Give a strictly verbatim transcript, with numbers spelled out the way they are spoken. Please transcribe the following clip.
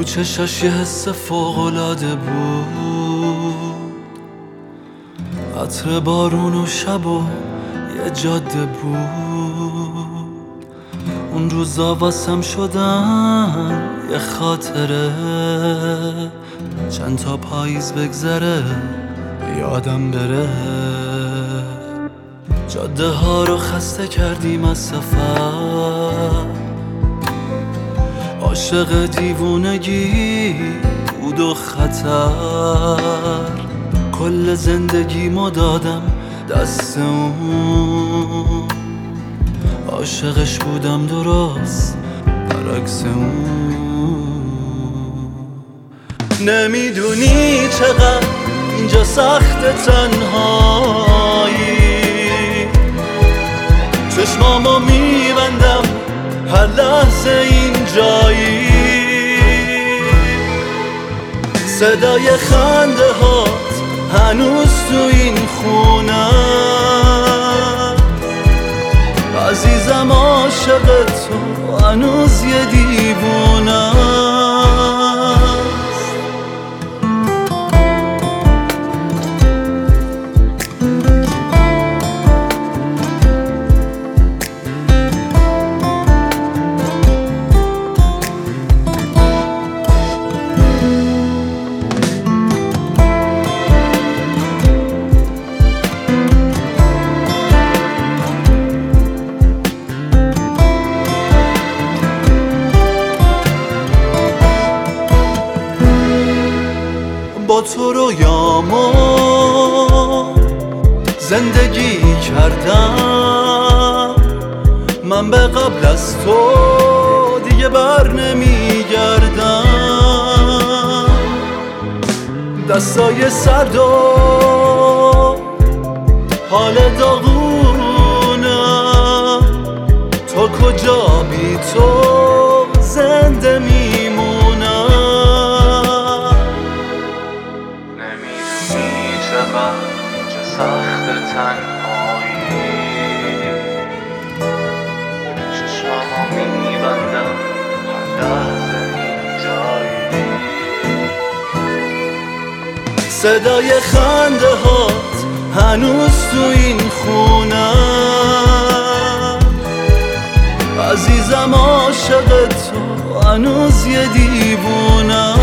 تو چشاش یه حس فوق‌العاده بود، عطر بارون و شب و یه جاده بود. اون روزا واسم شدن یه خاطره، چند تا پاییز بگذره یادم بره. جاده ها رو خسته کردیم از سفر، عاشق دیوونگی بود و خطر. کل زندگیمو دادم دست اون، عاشقش بودم درست برعکس اون. نمیدونی چقدر اینجا سخت تنهایی، چشمامو میبندم هر لحظه اینجایی. صدای خنده هات هنوز تو این خونه، عزیزم عاشق تو هنوز یه دیوونه. با تو رویامو زندگی کردم، من به قبل از تو دیگه بر نمیگردم. دستای سرد و حال داغونم، تو کجا بی تو زنده میمونم. اینجا سخت تنهایی، چشمامو میبندم هر لحظه اینجایی. صدای خنده هات هنوز تو این خونه، عزیزم عاشق تو هنوز یه دیوونه.